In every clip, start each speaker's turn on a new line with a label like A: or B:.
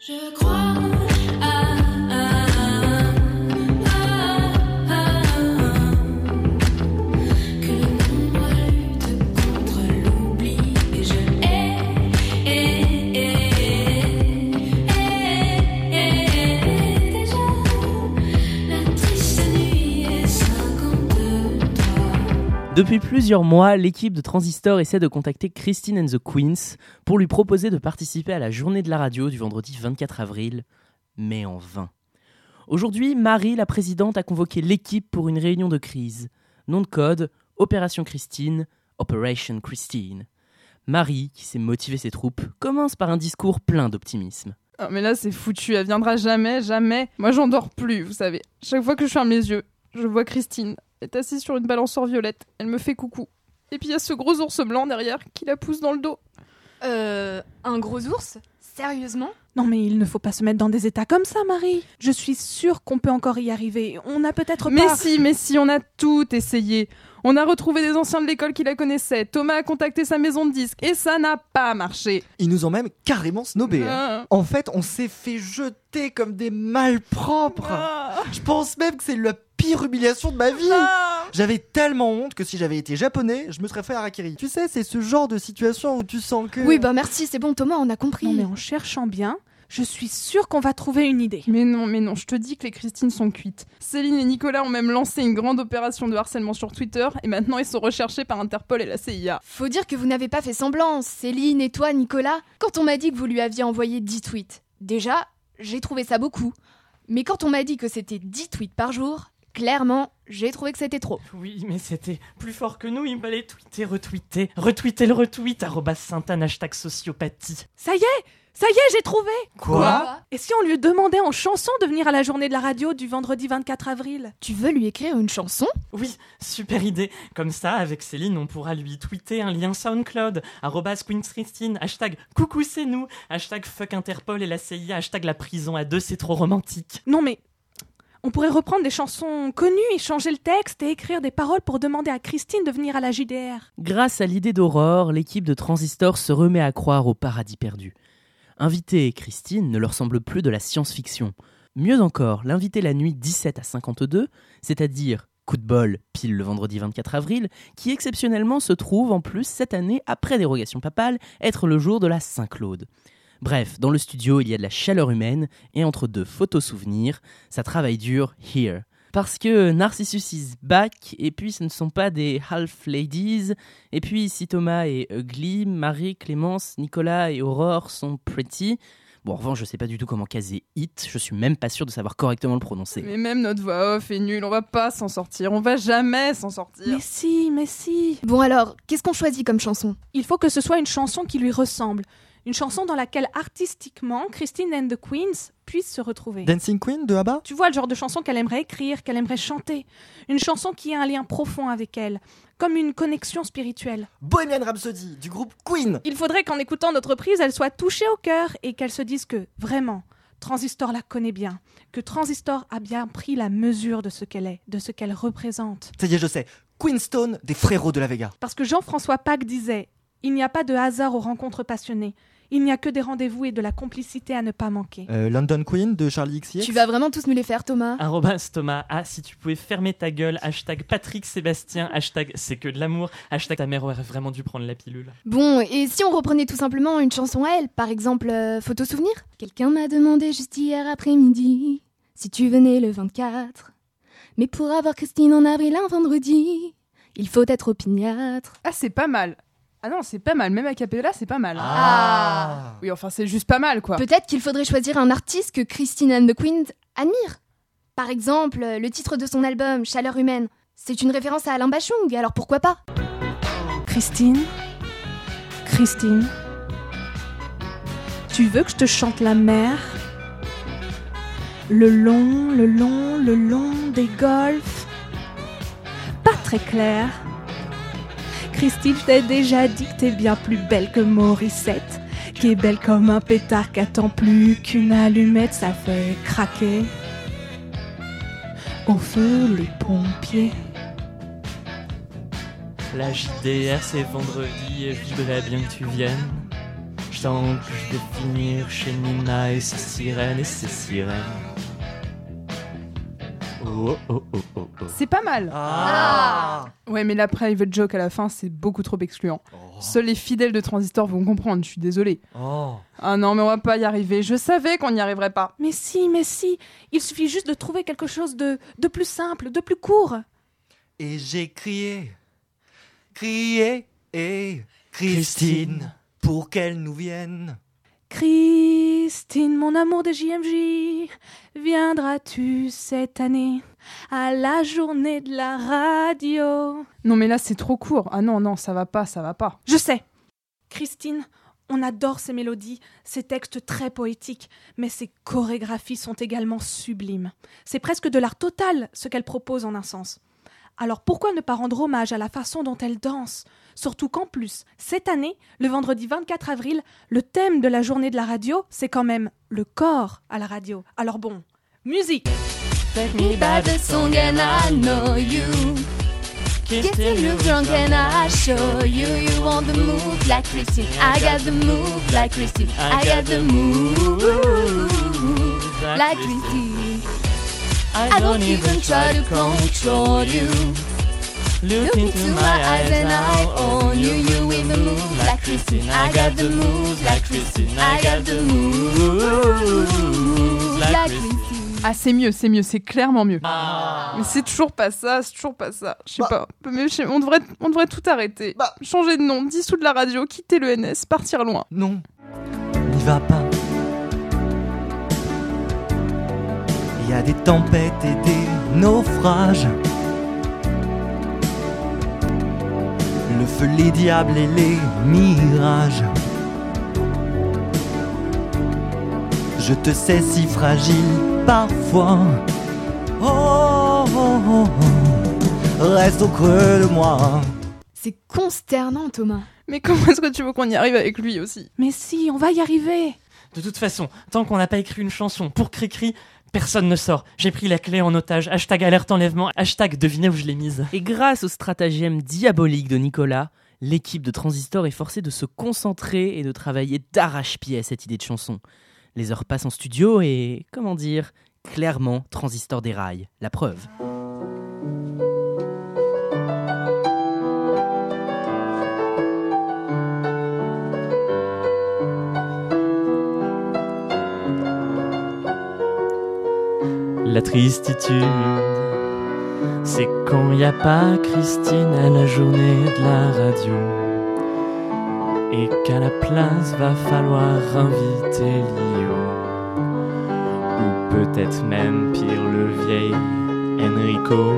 A: Je crois que le monde lutte contre l'oubli et je déjà la triste nuit est 53.
B: Depuis plusieurs mois, l'équipe de Transistor essaie de contacter Christine and the Queens pour lui proposer de participer à la journée de la radio du vendredi 24 avril, mais en vain. Aujourd'hui, Marie, la présidente, a convoqué l'équipe pour une réunion de crise. Nom de code, Opération Christine, Operation Christine. Marie, qui sait motiver ses troupes, commence par un discours plein d'optimisme.
C: Oh, mais là, c'est foutu, elle viendra jamais, jamais. Moi, j'en dors plus, vous savez. Chaque fois que je ferme les yeux, je vois Christine. Elle est assise sur une balançoire violette. Elle me fait coucou. Et puis il y a ce gros ours blanc derrière qui la pousse dans le dos.
D: Un gros ours ? Sérieusement ?
E: Non mais il ne faut pas se mettre dans des états comme ça, Marie. Je suis sûre qu'on peut encore y arriver. On n'a peut-être pas...
C: Mais si, on a tout essayé. On a retrouvé des anciens de l'école qui la connaissaient. Thomas a contacté sa maison de disques et ça n'a pas marché.
F: Ils nous ont même carrément snobés. Hein. En fait, on s'est fait jeter comme des malpropres. Je pense même que c'est la pire humiliation de ma vie. J'avais tellement honte que si j'avais été japonais, je me serais fait harakiri. Tu sais, c'est ce genre de situation où tu sens que...
D: Oui, bah merci, c'est bon Thomas, on a compris.
E: Non mais en cherchant bien, je suis sûre qu'on va trouver une idée.
C: Mais non, je te dis que les Christines sont cuites. Céline et Nicolas ont même lancé une grande opération de harcèlement sur Twitter et maintenant ils sont recherchés par Interpol et la CIA.
D: Faut dire que vous n'avez pas fait semblant, Céline et toi, Nicolas, quand on m'a dit que vous lui aviez envoyé 10 tweets. Déjà, j'ai trouvé ça beaucoup. Mais quand on m'a dit que c'était 10 tweets par jour, clairement, j'ai trouvé que c'était trop.
G: Oui, mais c'était plus fort que nous, il fallait retweeter le retweet, @Sainte-Anne, #sociopathie.
E: Ça y est, j'ai trouvé.
F: Quoi ?
E: Et si on lui demandait en chanson de venir à la journée de la radio du vendredi 24 avril ?
D: Tu veux lui écrire une chanson ?
G: Oui, super idée. Comme ça, avec Céline, on pourra lui tweeter un lien SoundCloud, @QueenChristine, #coucou c'est nous, #fuck Interpol et la CIA, #la prison à deux, c'est trop romantique.
E: Non mais... on pourrait reprendre des chansons connues et changer le texte et écrire des paroles pour demander à Christine de venir à la JDR.
B: Grâce à l'idée d'Aurore, l'équipe de Transistor se remet à croire au paradis perdu. Inviter Christine ne leur semble plus de la science-fiction. Mieux encore, l'inviter la nuit 17 à 52, c'est-à-dire, coup de bol, pile le vendredi 24 avril, qui exceptionnellement se trouve en plus cette année, après dérogation papale, être le jour de la Saint-Claude. Bref, dans le studio, il y a de la chaleur humaine, et entre deux photos souvenirs, ça travaille dur here. Parce que Narcissus is back, et puis ce ne sont pas des half ladies, et puis si Thomas est ugly, Marie, Clémence, Nicolas et Aurore sont pretty. Bon, en revanche, je sais pas du tout comment caser it, je suis même pas sûr de savoir correctement le prononcer.
C: Mais même notre voix off est nulle, on va pas s'en sortir, on va jamais s'en sortir.
E: Mais si.
D: Bon alors, qu'est-ce qu'on choisit comme chanson ?
E: Il faut que ce soit une chanson qui lui ressemble. Une chanson dans laquelle artistiquement Christine and the Queens puissent se retrouver.
F: Dancing Queen de ABBA ?
E: Tu vois le genre de chanson qu'elle aimerait écrire, qu'elle aimerait chanter. Une chanson qui a un lien profond avec elle, comme une connexion spirituelle.
F: Bohemian Rhapsody du groupe Queen.
E: Il faudrait qu'en écoutant notre reprise, elle soit touchée au cœur et qu'elle se dise que, vraiment, Transistor la connaît bien, que Transistor a bien pris la mesure de ce qu'elle est, de ce qu'elle représente.
F: Ça y est, je sais. Queenstone des Frérots de la Vega.
E: Parce que Jean-François Pack disait « Il n'y a pas de hasard aux rencontres passionnées. Il n'y a que des rendez-vous et de la complicité à ne pas manquer. »
F: London Queen de Charlie XCX.
D: Tu vas vraiment tous nous les faire, Thomas ?
G: @Thomas, si tu pouvais fermer ta gueule, #Patrick Sébastien, #c'est que de l'amour, #ta mère aurait vraiment dû prendre la pilule.
D: Bon, et si on reprenait tout simplement une chanson à elle, par exemple Photo Souvenir ? Quelqu'un m'a demandé juste hier après-midi si tu venais le 24. Mais pour avoir Christine en avril un vendredi, il faut être opiniâtre.
C: Ah, c'est pas mal. Ah non, c'est pas mal, même a cappella, c'est pas mal.
D: Ah.
C: Oui, enfin, c'est juste pas mal, quoi.
D: Peut-être qu'il faudrait choisir un artiste que Christine and the Queens admire. Par exemple, le titre de son album, Chaleur humaine, c'est une référence à Alain Bachung, alors pourquoi pas ?
E: Christine, tu veux que je te chante la mer ? Le long des golfs, pas très clair. Christine, je t'ai déjà dit que t'es bien plus belle que Morissette, qui est belle comme un pétard qui attend plus qu'une allumette, ça fait craquer au feu les pompiers.
G: La JDR c'est vendredi et je voudrais bien que tu viennes. Je sens que je vais finir chez Nina et ses sirènes. Oh, oh, oh, oh, oh.
C: C'est pas mal. Ouais, mais la private joke à la fin, c'est beaucoup trop excluant. Seuls les fidèles de Transistor vont comprendre, je suis désolée. Ah non, mais on va pas y arriver. Je savais qu'on n'y arriverait pas.
E: Mais si, il suffit juste de trouver quelque chose de plus simple, de plus court.
F: Et j'ai crié, Christine, pour qu'elle nous vienne.
E: Christine, mon amour de JMJ, viendras-tu cette année à la journée de la radio?
C: Non, mais là, c'est trop court. Ah non, ça va pas.
E: Je sais. Christine, on adore ses mélodies, ses textes très poétiques, mais ses chorégraphies sont également sublimes. C'est presque de l'art total, ce qu'elle propose en un sens. Alors pourquoi ne pas rendre hommage à la façon dont elle danse? Surtout qu'en plus, cette année, le vendredi 24 avril, le thème de la journée de la radio, c'est quand même le corps à la radio. Alors bon, musique!
D: Take me by the song and I know you. Get you drunk and I show you. You want the move like Christine. I got the move like Christine. I got the move like Christine. I don't even try to control you. Look into my eyes and I own you. You with the move like Christine. I got the move like Christine. I got the move like Christine.
C: Ah, c'est mieux, c'est clairement mieux. Mais c'est toujours pas ça. Je sais pas. Mais on devrait tout arrêter. Changer de nom, dissoudre la radio, quitter le NS, partir loin.
F: Non, n'y va pas. Il y a des tempêtes et des naufrages. Le feu, les diables et les mirages. Je te sais si fragile parfois. Reste au creux de moi.
D: C'est consternant, Thomas.
C: Mais comment est-ce que tu veux qu'on y arrive avec lui aussi?
E: Mais si, on va y arriver!
G: De toute façon, tant qu'on n'a pas écrit une chanson pour Cricri, personne ne sort. J'ai pris la clé en otage. #alerte enlèvement. #devinez où je l'ai mise.
B: Et grâce au stratagème diabolique de Nicolas, l'équipe de Transistor est forcée de se concentrer et de travailler d'arrache-pied à cette idée de chanson. Les heures passent en studio et, comment dire, clairement, Transistor déraille. La preuve.
G: La tristitude, c'est quand y a pas Christine à la journée de la radio. Et qu'à la place va falloir inviter Lio. Ou peut-être même pire le vieil Enrico.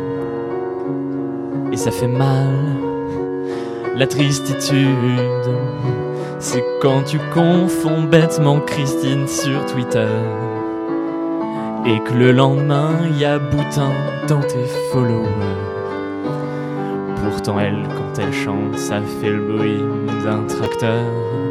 G: Et ça fait mal. La tristitude, c'est quand tu confonds bêtement Christine sur Twitter. Et que le lendemain, y a Boutin dans tes followers. Pourtant elle, quand elle chante, ça fait le bruit d'un tracteur.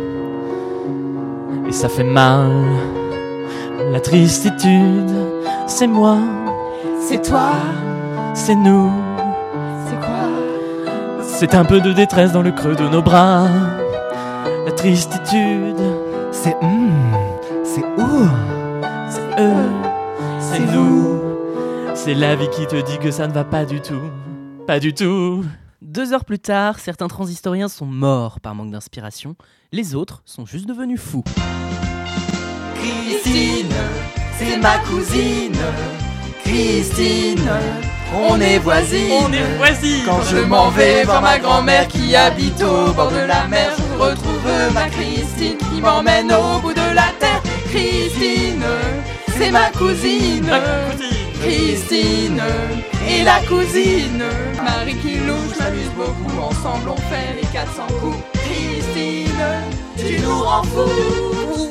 G: Et ça fait mal. La tristitude, c'est moi,
C: C'est toi.
G: c'est nous.
C: C'est quoi?
G: C'est un peu de détresse dans le creux de nos bras. La tristitude,
F: C'est c'est
G: c'est eux, c'est nous. C'est la vie qui te dit que ça ne va pas du tout. Pas du tout.
B: 2 heures plus tard, certains transistoriens sont morts par manque d'inspiration, les autres sont juste devenus fous.
F: Christine, c'est ma cousine. Christine, on est voisines. Quand je m'en vais voir ma grand-mère qui habite au bord de la mer, je retrouve ma Christine qui m'emmène au bout de la terre. Christine, c'est ma cousine. Christine et la cousine. Marie qui louche, m'amuse beaucoup. Ensemble on fait les 400 coups. Christine, tu nous rends fous.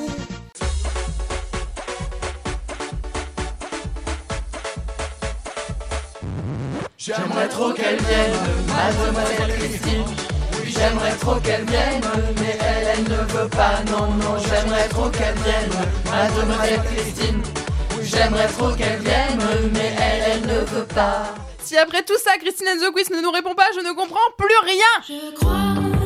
F: J'aimerais trop qu'elle vienne, mademoiselle Christine. Oui, j'aimerais trop qu'elle vienne, mais elle ne veut pas. Non, non, j'aimerais trop qu'elle vienne, mademoiselle Christine. Oui, j'aimerais trop qu'elle vienne, mais elle ne veut pas.
C: Si après tout ça, Christine and the Quiz ne nous répond pas, je ne comprends plus rien.
A: Je crois